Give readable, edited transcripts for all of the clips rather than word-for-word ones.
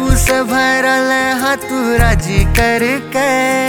बापू से भरल हाँ तू राजी करके।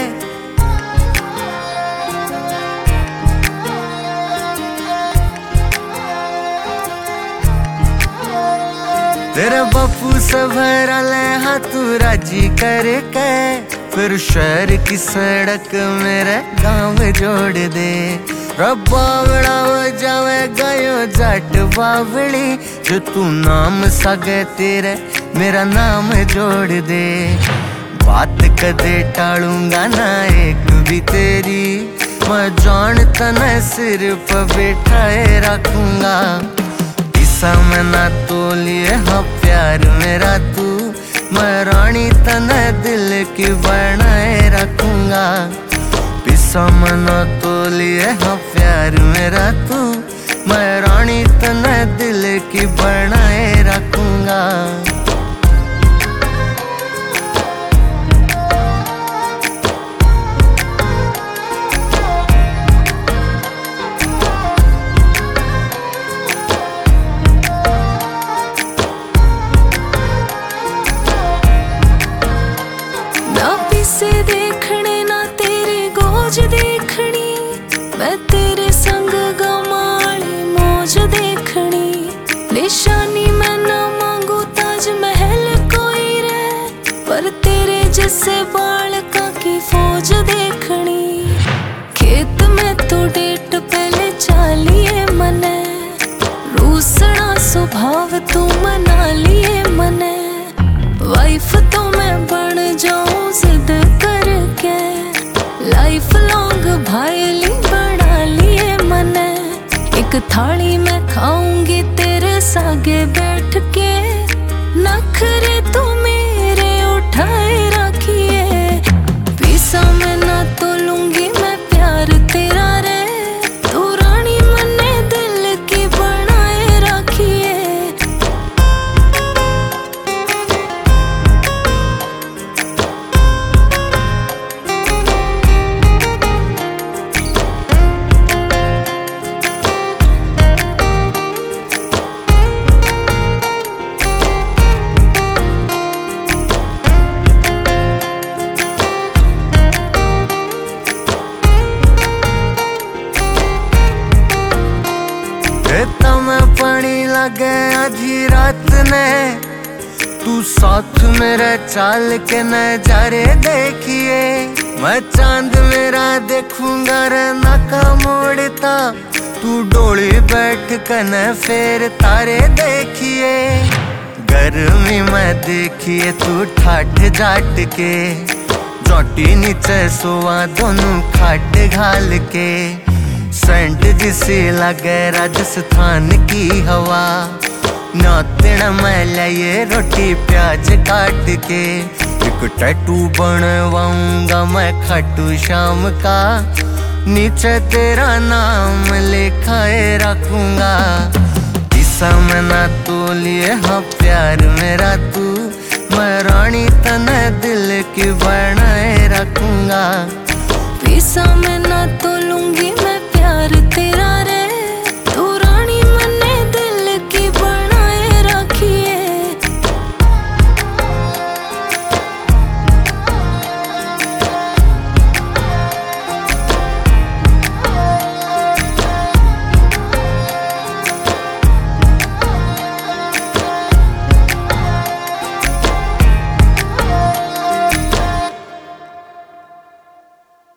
तेरे बापू से भरल हाँ तू राजी करके। फिर शहर की सड़क मेरे गांव जोड़ दे। बावड़ा हो जावे गयो जाट बावड़ी। जो तू नाम सगे तेरे मेरा नाम जोड़ दे। बात कदे टालूंगा ना एक भी तेरी। मैं जान तने सिर पर बैठाए रखूंगा। पिसा में ना तोलिए हाँ प्यार मेरा तू। मैं रानी तने दिल की बनाए रखूंगा। पिसा में ना तोलिए हाँ प्यार मेरा तू। मैं रानी तने दिल की बनाए रखूंगा। से देखने ना तेरी गोज देखनी। मैं तेरे संग गमाली मौज देखनी। निशानी मैं ना मांगू ताज महल कोई रे। पर तेरे जैसे बालका की फौज देखनी। खेत में तो डेट पहले चालिए मने। रूसना स्वभाव तू मना लिए मने। वाइफ तो मैं बन जाऊं जिद करके। लाइफ लॉन्ग भाईली बना लिए मने। एक थाली में खाऊंगी तेरे सागे बैठ के। नखरे तू मेरे उठाए रखिए। पीसा में ना तो लूंगी मैं प्यार तेरा रे। तू रानी मने दिल की बनाए रखिए। में पानी लगे आधी रात ने। तू साथ मेरे चाल के नजारे देखिए। मैं चांद मेरा देखूंगा रे नाका मोड़ता। तू डोली बैठ कर फिर तारे देखिए। गर्मी में देखिए तू ठाठ जाट के। चोटी नीचे सोवा दोनों खाट घाल के। सेंट जिसे लगे राजस्थान की हवा। नातिन में लाइए रोटी प्याज काट के। एक टैटू बनवाऊंगा मैं खाटू शाम का। नीचे तेरा नाम लिखाए रखूंगा। पिसा में ना तोलिए हाँ प्यार मेरा तू। मैं रानी तने दिल की बनाए रखूंगा। पिसा में ना तो लूंगी